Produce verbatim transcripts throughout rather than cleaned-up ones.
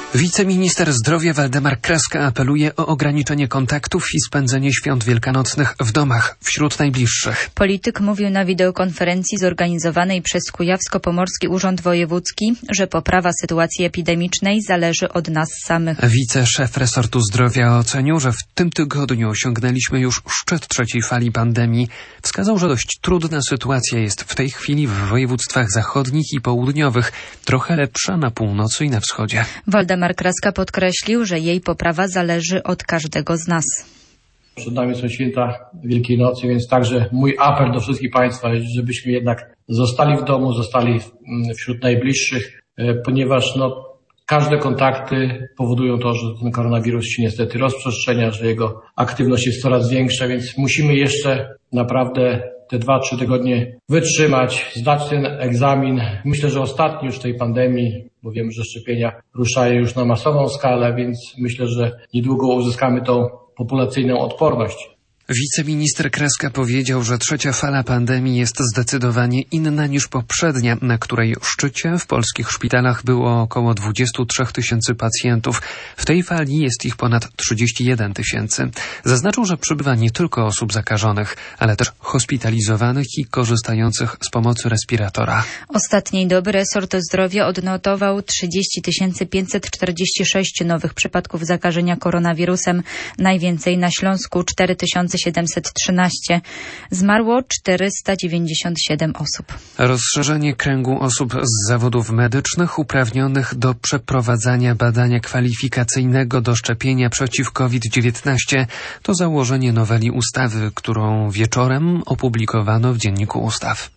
Wiceminister zdrowia Waldemar Kraska apeluje o ograniczenie kontaktów i spędzenie świąt wielkanocnych w domach wśród najbliższych. Polityk mówił na wideokonferencji zorganizowanej przez Kujawsko-Pomorski Urząd Wojewódzki, że poprawa sytuacji epidemicznej zależy od nas samych. Wiceszef resortu zdrowia ocenił, że w tym tygodniu osiągnęliśmy już szczyt trzeciej fali pandemii. Wskazał, że dość trudna sytuacja jest w tej chwili w województwach zachodnich i południowych, trochę lepsza na północy i na wschodzie. Waldemar Kraska podkreślił, że jej poprawa zależy od każdego z nas. Przed nami są święta Wielkiej Nocy, więc także mój apel do wszystkich Państwa, żebyśmy jednak zostali w domu, zostali wśród najbliższych, ponieważ no, każde kontakty powodują to, że ten koronawirus się niestety rozprzestrzenia, że jego aktywność jest coraz większa, więc musimy jeszcze naprawdę te dwa, trzy tygodnie wytrzymać, zdać ten egzamin. Myślę, że ostatni już tej pandemii, bo wiemy, że szczepienia ruszają już na masową skalę, więc myślę, że niedługo uzyskamy tą populacyjną odporność. Wiceminister Kraska powiedział, że trzecia fala pandemii jest zdecydowanie inna niż poprzednia, na której szczycie w polskich szpitalach było około dwadzieścia trzy tysięcy pacjentów. W tej fali jest ich ponad trzydzieści jeden tysięcy. Zaznaczył, że przybywa nie tylko osób zakażonych, ale też hospitalizowanych i korzystających z pomocy respiratora. Ostatniej doby resort zdrowia odnotował trzydzieści tysięcy pięćset czterdzieści sześć nowych przypadków zakażenia koronawirusem. Najwięcej na Śląsku cztery tysiące siedemset trzynaście. Zmarło czterysta dziewięćdziesiąt siedem osób. Rozszerzenie kręgu osób z zawodów medycznych uprawnionych do przeprowadzania badania kwalifikacyjnego do szczepienia przeciw COVID dziewiętnaście to założenie noweli ustawy, którą wieczorem opublikowano w Dzienniku Ustaw.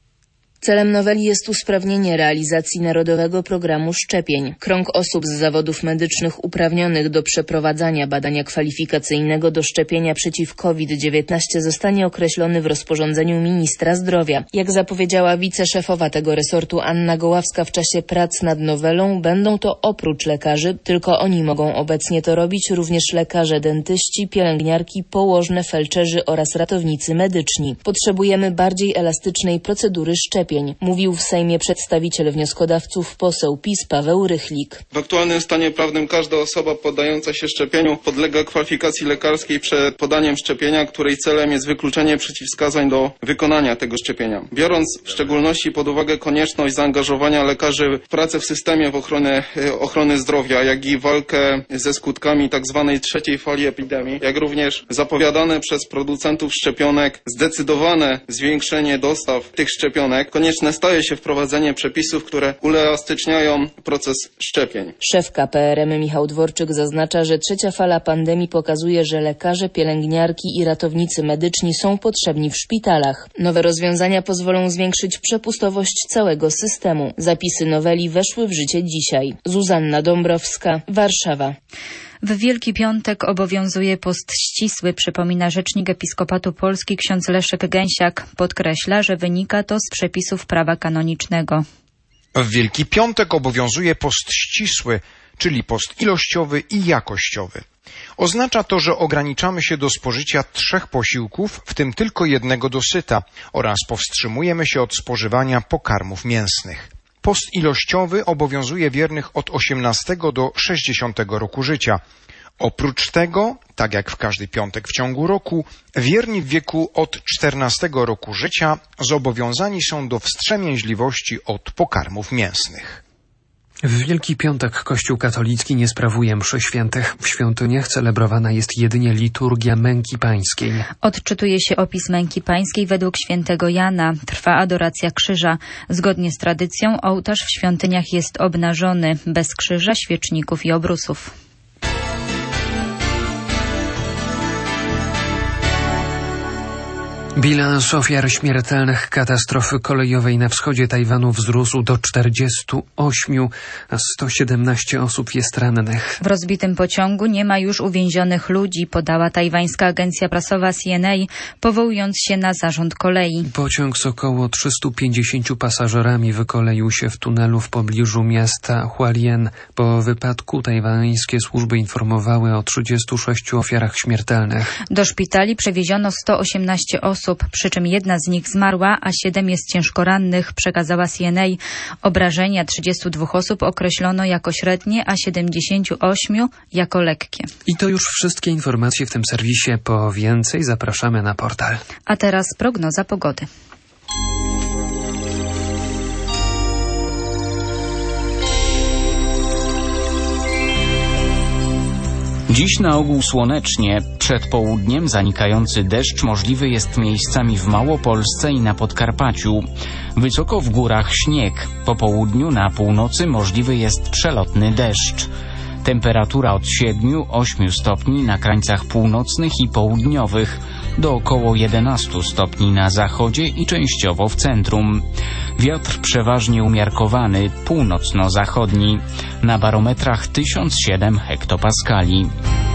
Celem noweli jest usprawnienie realizacji Narodowego Programu Szczepień. Krąg osób z zawodów medycznych uprawnionych do przeprowadzania badania kwalifikacyjnego do szczepienia przeciw COVID dziewiętnaście zostanie określony w rozporządzeniu ministra zdrowia. Jak zapowiedziała wiceszefowa tego resortu Anna Goławska w czasie prac nad nowelą, będą to oprócz lekarzy, tylko oni mogą obecnie to robić, również lekarze, dentyści, pielęgniarki, położne, felczerzy oraz ratownicy medyczni. Potrzebujemy bardziej elastycznej procedury szczepień. Mówił w Sejmie przedstawiciel wnioskodawców poseł PiS Paweł Rychlik. W aktualnym stanie prawnym każda osoba poddająca się szczepieniu podlega kwalifikacji lekarskiej przed podaniem szczepienia, której celem jest wykluczenie przeciwwskazań do wykonania tego szczepienia. Biorąc w szczególności pod uwagę konieczność zaangażowania lekarzy w pracę w systemie w ochronę, ochrony zdrowia, jak i walkę ze skutkami tzw. trzeciej fali epidemii, jak również zapowiadane przez producentów szczepionek zdecydowane zwiększenie dostaw tych szczepionek, konieczne staje się wprowadzenie przepisów, które uelastyczniają proces szczepień. Szef K P R M Michał Dworczyk zaznacza, że trzecia fala pandemii pokazuje, że lekarze, pielęgniarki i ratownicy medyczni są potrzebni w szpitalach. Nowe rozwiązania pozwolą zwiększyć przepustowość całego systemu. Zapisy noweli weszły w życie dzisiaj. Zuzanna Dąbrowska, Warszawa. W Wielki Piątek obowiązuje post ścisły, przypomina rzecznik Episkopatu Polski ksiądz Leszek Gęsiak. Podkreśla, że wynika to z przepisów prawa kanonicznego. W Wielki Piątek obowiązuje post ścisły, czyli post ilościowy i jakościowy. Oznacza to, że ograniczamy się do spożycia trzech posiłków, w tym tylko jednego dosyta, oraz powstrzymujemy się od spożywania pokarmów mięsnych. Post ilościowy obowiązuje wiernych od osiemnastego do sześćdziesiątego roku życia. Oprócz tego, tak jak w każdy piątek w ciągu roku, wierni w wieku od czternastego roku życia zobowiązani są do wstrzemięźliwości od pokarmów mięsnych. W Wielki Piątek Kościół katolicki nie sprawuje mszy świętych. W świątyniach celebrowana jest jedynie liturgia Męki Pańskiej. Odczytuje się opis Męki Pańskiej według świętego Jana. Trwa adoracja krzyża. Zgodnie z tradycją ołtarz w świątyniach jest obnażony, bez krzyża, świeczników i obrusów. Bilans ofiar śmiertelnych katastrofy kolejowej na wschodzie Tajwanu wzrósł do czterdziestu ośmiu, a sto siedemnaście osób jest rannych. W rozbitym pociągu nie ma już uwięzionych ludzi, podała tajwańska agencja prasowa C N A, powołując się na zarząd kolei. Pociąg z około trzystu pięćdziesięciu pasażerami wykoleił się w tunelu w pobliżu miasta Hualien. Po wypadku tajwańskie służby informowały o trzydziestu sześciu ofiarach śmiertelnych. Do szpitali przewieziono sto osiemnaście osób. osób, przy czym jedna z nich zmarła, a siedem jest ciężko rannych, przekazała C N A. Obrażenia trzydziestu dwóch osób określono jako średnie, a siedemdziesięciu ośmiu jako lekkie. I to już wszystkie informacje w tym serwisie. Po więcej zapraszamy na portal. A teraz prognoza pogody. Dziś na ogół słonecznie. Przed południem zanikający deszcz możliwy jest miejscami w Małopolsce i na Podkarpaciu. Wysoko w górach śnieg. Po południu na północy możliwy jest przelotny deszcz. Temperatura od siedmiu do ośmiu stopni na krańcach północnych i południowych, do około jedenastu stopni na zachodzie i częściowo w centrum. Wiatr przeważnie umiarkowany, północno-zachodni. Na barometrach tysiąc siedem hektopaskali.